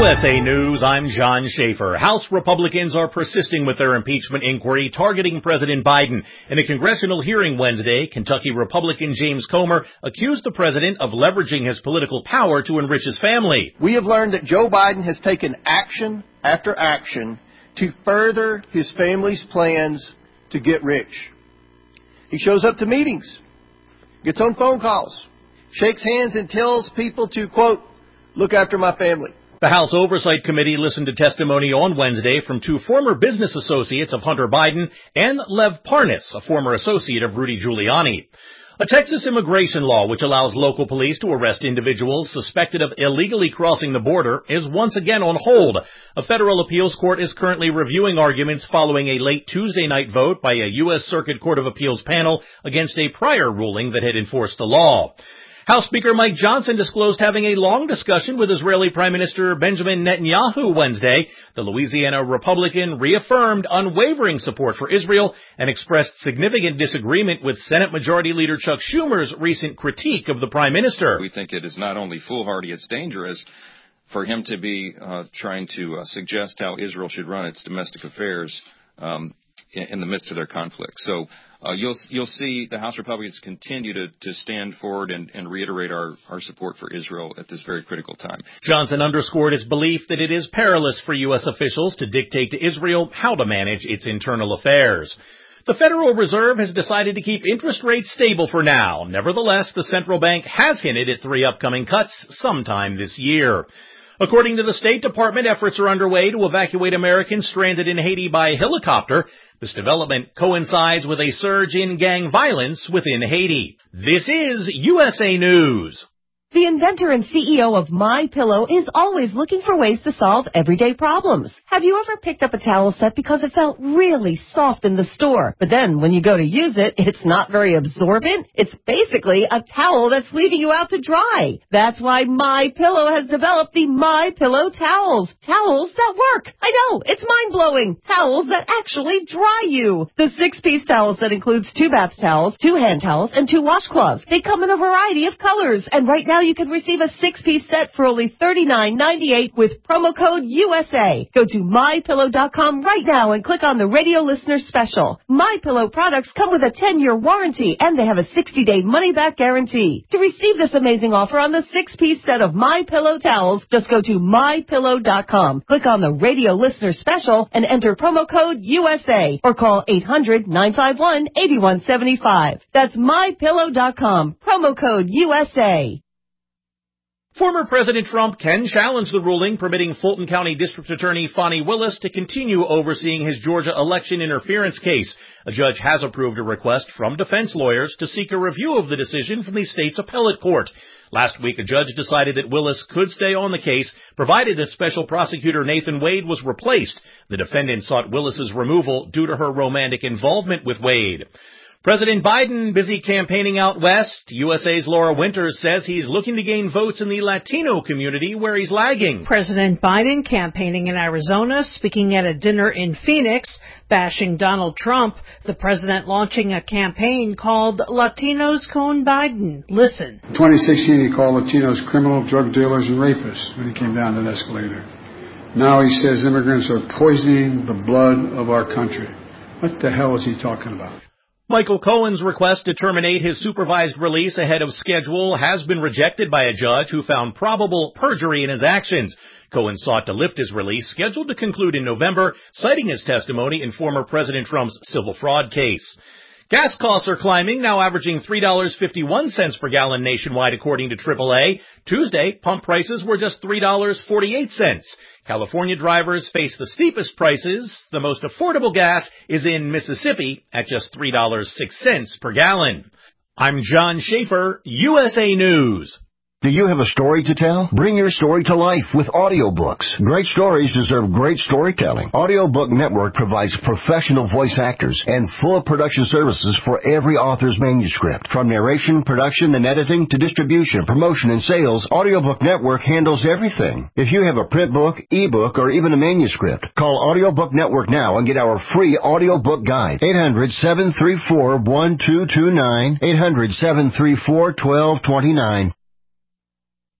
USA News, I'm John Schaefer. House Republicans are persisting with their impeachment inquiry targeting President Biden. In a congressional hearing Wednesday, Kentucky Republican James Comer accused the president of leveraging his political power to enrich his family. We have learned that Joe Biden has taken action after action to further his family's plans to get rich. He shows up to meetings, gets on phone calls, shakes hands and tells people to, quote, look after my family. The House Oversight Committee listened to testimony on Wednesday from two former business associates of Hunter Biden and Lev Parnas, a former associate of Rudy Giuliani. A Texas immigration law which allows local police to arrest individuals suspected of illegally crossing the border is once again on hold. A federal appeals court is currently reviewing arguments following a late Tuesday night vote by a U.S. Circuit Court of Appeals panel against a prior ruling that had enforced the law. House Speaker Mike Johnson disclosed having a long discussion with Israeli Prime Minister Benjamin Netanyahu Wednesday. The Louisiana Republican reaffirmed unwavering support for Israel and expressed significant disagreement with Senate Majority Leader Chuck Schumer's recent critique of the Prime Minister. We think it is not only foolhardy, it's dangerous for him to be trying to suggest how Israel should run its domestic affairs in the midst of their conflict. So you'll see the House Republicans continue to stand forward and reiterate our support for Israel at this very critical time. Johnson underscored his belief that it is perilous for U.S. officials to dictate to Israel how to manage its internal affairs. The Federal Reserve has decided to keep interest rates stable for now. Nevertheless, the central bank has hinted at 3 upcoming cuts sometime this year. According to the State Department, efforts are underway to evacuate Americans stranded in Haiti by helicopter. This development coincides with a surge in gang violence within Haiti. This is USA News. The inventor and CEO of MyPillow is always looking for ways to solve everyday problems. Have you ever picked up a towel set because it felt really soft in the store, but then when you go to use it, it's not very absorbent? It's basically a towel that's leaving you out to dry. That's why MyPillow has developed the MyPillow towels. Towels that work. I know, it's mind-blowing. Towels that actually dry you. The 6-piece towel set includes 2 bath towels, 2 hand towels, and 2 washcloths. They come in a variety of colors, and right now you can receive a 6-piece set for only $39.98 with promo code USA. Go to MyPillow.com right now and click on the radio listener special. MyPillow products come with a 10-year warranty and they have a 60-day money-back guarantee. To receive this amazing offer on the 6-piece set of MyPillow towels, just go to MyPillow.com. Click on the radio listener special and enter promo code USA or call 800-951-8175. That's MyPillow.com. Promo code USA. Former President Trump can challenge the ruling permitting Fulton County District Attorney Fani Willis to continue overseeing his Georgia election interference case. A judge has approved a request from defense lawyers to seek a review of the decision from the state's appellate court. Last week, a judge decided that Willis could stay on the case, provided that Special Prosecutor Nathan Wade was replaced. The defendant sought Willis's removal due to her romantic involvement with Wade. President Biden busy campaigning out west. USA's Laura Winters says he's looking to gain votes in the Latino community where he's lagging. President Biden campaigning in Arizona, speaking at a dinner in Phoenix, bashing Donald Trump. The president launching a campaign called Latinos Con Biden. Listen. In 2016, he called Latinos criminal, drug dealers, and rapists when he came down that escalator. Now he says immigrants are poisoning the blood of our country. What the hell is he talking about? Michael Cohen's request to terminate his supervised release ahead of schedule has been rejected by a judge who found probable perjury in his actions. Cohen sought to lift his release, scheduled to conclude in November, citing his testimony in former President Trump's civil fraud case. Gas costs are climbing, now averaging $3.51 per gallon nationwide, according to AAA. Tuesday, pump prices were just $3.48. California drivers face the steepest prices. The most affordable gas is in Mississippi at just $3.06 per gallon. I'm John Schaefer, USA News. Do you have a story to tell? Bring your story to life with audiobooks. Great stories deserve great storytelling. Audiobook Network provides professional voice actors and full production services for every author's manuscript. From narration, production, and editing to distribution, promotion, and sales, Audiobook Network handles everything. If you have a print book, ebook, or even a manuscript, call Audiobook Network now and get our free audiobook guide. 800-734-1229. 800-734-1229.